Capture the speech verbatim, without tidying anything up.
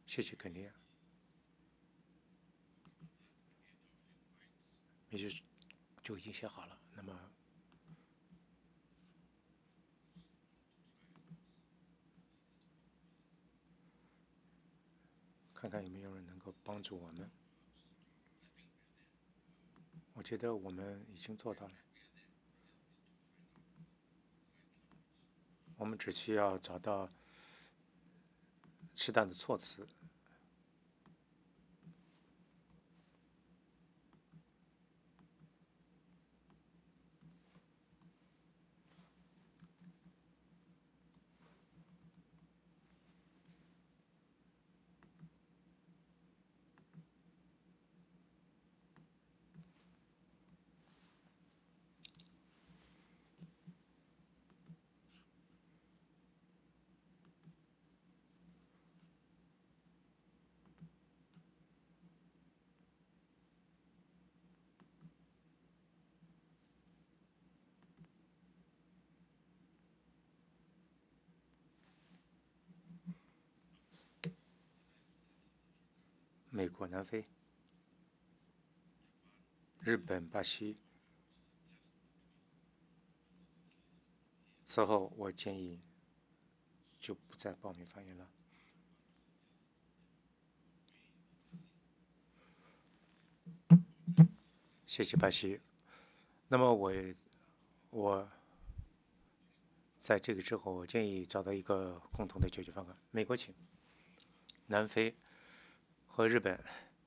谢谢肯尼亚。没事，就已经写好了。那么，看看有没有人能够帮助我们。我觉得我们已经做到了。我们只需要找到适当的措辞。美国、南非、日本、巴西。此后，我建议就不再报名发言了。谢谢巴西。那么我我在这个之后，我建议找到一个共同的解决方案。美国请，南非和日本